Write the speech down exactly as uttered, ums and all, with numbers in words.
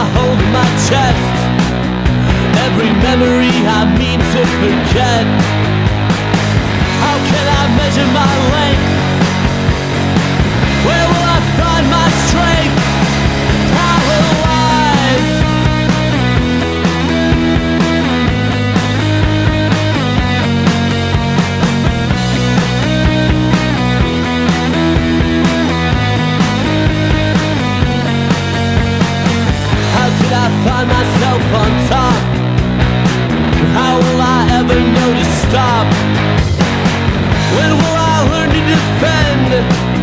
hold in my chest. Every memory I mean to forget. How can I measure my length? Where will I find my strength? Paralyzed. How did I find myself on top? How will I ever know to stop? When will I learn to defend?